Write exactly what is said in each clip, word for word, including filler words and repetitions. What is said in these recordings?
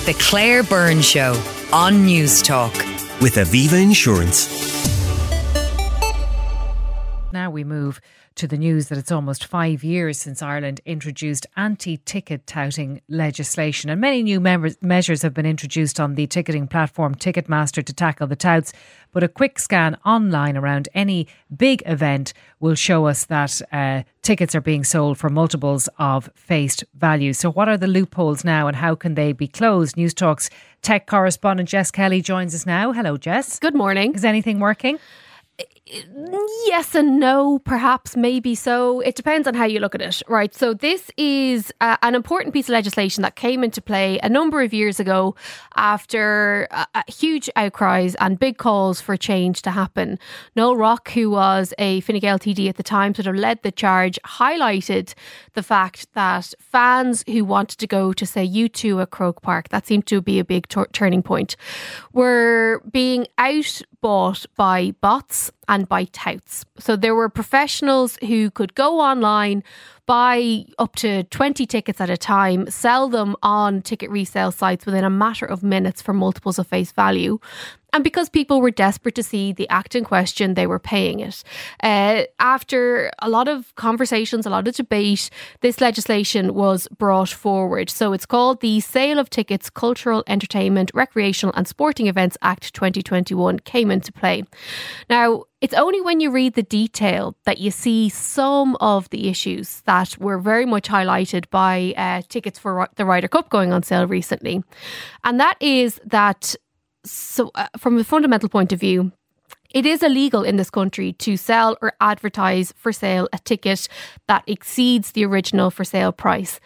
The Claire Byrne Show on News Talk. With Aviva Insurance. Now we move to the news that it's almost five years since Ireland introduced anti-ticket touting legislation, and many new mem- measures have been introduced on the ticketing platform Ticketmaster to tackle the touts. But a quick scan online around any big event will show us that uh, tickets are being sold for multiples of face value. So what are the loopholes now and how can they be closed? News Talk's tech correspondent Jess Kelly joins us now. Hello, Jess. Good morning. Is anything working? Yes and no, perhaps, maybe so. It depends on how you look at it, right? So this is uh, an important piece of legislation that came into play a number of years ago after uh, huge outcries and big calls for change to happen. Noel Rock, who was a Fine Gael T D at the time, sort of led the charge, highlighted the fact that fans who wanted to go to, say, U two at Croke Park, that seemed to be a big t- turning point, were being outbought by bots and by touts. So there were professionals who could go online, buy up to twenty tickets at a time, sell them on ticket resale sites within a matter of minutes for multiples of face value. And because people were desperate to see the act in question, they were paying it. Uh, after a lot of conversations, a lot of debate, this legislation was brought forward. So it's called the Sale of Tickets, Cultural, Entertainment, Recreational and Sporting Events Act twenty twenty-one came into play. Now, it's only when you read the detail that you see some of the issues that were very much highlighted by uh, tickets for the Ryder Cup going on sale recently. And that is that So uh, from a fundamental point of view, it is illegal in this country to sell or advertise for sale a ticket that exceeds the original for sale price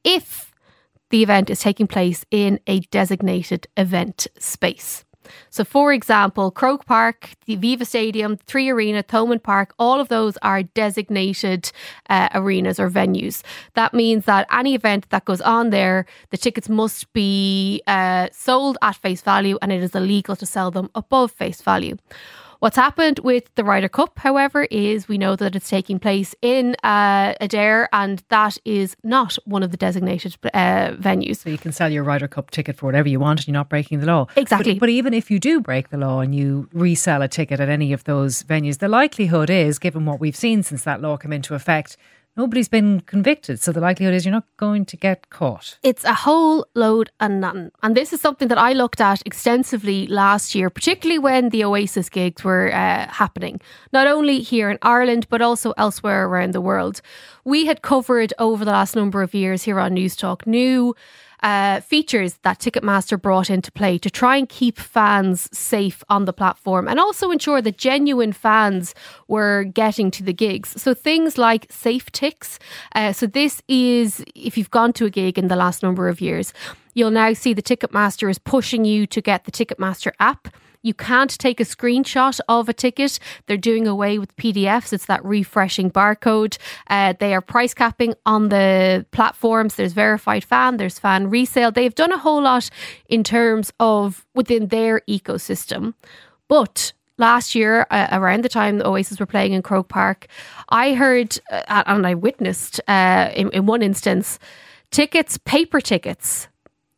if the event is taking place in a designated event space. So, for example, Croke Park, the Aviva Stadium, Three Arena, Thomond Park, all of those are designated uh, arenas or venues. That means that any event that goes on there, the tickets must be uh, sold at face value, and it is illegal to sell them above face value. What's happened with the Ryder Cup, however, is we know that it's taking place in uh, Adare, and that is not one of the designated uh, venues. So you can sell your Ryder Cup ticket for whatever you want and you're not breaking the law. Exactly. But, but even if you do break the law and you resell a ticket at any of those venues, the likelihood is, given what we've seen since that law came into effect, nobody's been convicted. So the likelihood is you're not going to get caught. It's a whole load of nothing. And this is something that I looked at extensively last year, particularly when the Oasis gigs were uh, happening, not only here in Ireland, but also elsewhere around the world. We had covered over the last number of years here on News Talk new Uh, features that Ticketmaster brought into play to try and keep fans safe on the platform and also ensure that genuine fans were getting to the gigs. So things like safe ticks. Uh, so this is, if you've gone to a gig in the last number of years, you'll now see the Ticketmaster is pushing you to get the Ticketmaster app. You can't take a screenshot of a ticket. They're doing away with P D Fs. It's that refreshing barcode. Uh, they are price capping on the platforms. There's verified fan, there's fan resale. They've done a whole lot in terms of within their ecosystem. But last year, uh, around the time the Oasis were playing in Croke Park, I heard uh, and I witnessed uh, in, in one instance, tickets, paper tickets,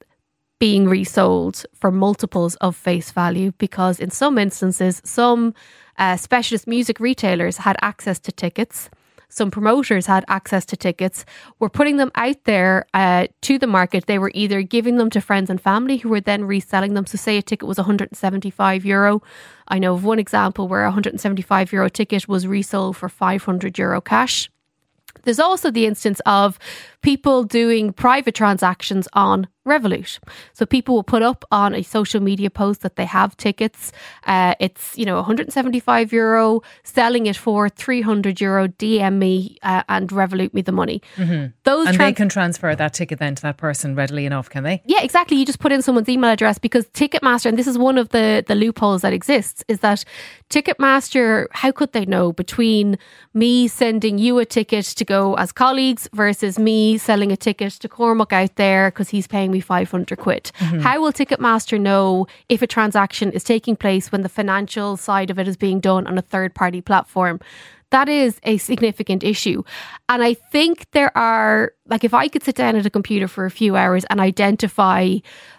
being resold for multiples of face value because in some instances, some uh, specialist music retailers had access to tickets. Some promoters had access to tickets, were putting them out there uh, to the market. They were either giving them to friends and family who were then reselling them. So say a ticket was one hundred seventy-five euro. I know of one example where a one hundred seventy-five euro ticket was resold for five hundred euro cash. There's also the instance of people doing private transactions on Revolut. So people will put up on a social media post that they have tickets. Uh, it's, you know, one hundred seventy-five euro, selling it for three hundred euro, D M me uh, and Revolut me the money. Mm-hmm. Those and trans- they can transfer that ticket then to that person readily enough, can they? Yeah, exactly. You just put in someone's email address because Ticketmaster, and this is one of the, the loopholes that exists, is that Ticketmaster, how could they know between me sending you a ticket to go as colleagues versus me selling a ticket to Cormac out there because he's paying me five hundred quid. Mm-hmm. How will Ticketmaster know if a transaction is taking place when the financial side of it is being done on a third party platform? That is a significant issue. And I think there are, like, if I could sit down at a computer for a few hours and identify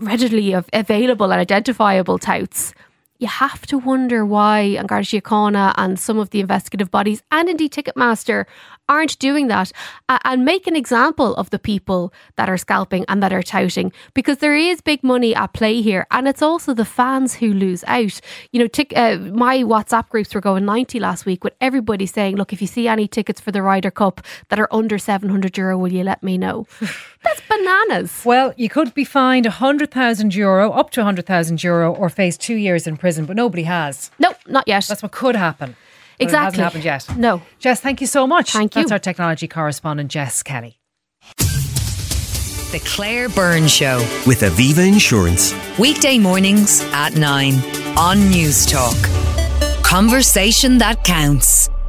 readily available and identifiable touts, you have to wonder why An Garda Síochána and some of the investigative bodies, and indeed Ticketmaster, aren't doing that uh, and make an example of the people that are scalping and that are touting, because there is big money at play here, and it's also the fans who lose out. You know, tic- uh, my WhatsApp groups were going ninety last week with everybody saying, look, if you see any tickets for the Ryder Cup that are under seven hundred euro, will you let me know? That's bananas. Well, you could be fined one hundred thousand euro, up to one hundred thousand euro, or face two years in prison, but nobody has. No, not yet. That's what could happen. But exactly. It hasn't happened yet. No. Jess, thank you so much. Thank you. That's our technology correspondent, Jess Kelly. The Claire Byrne Show. With Aviva Insurance. Weekday mornings at nine on News Talk. Conversation that counts.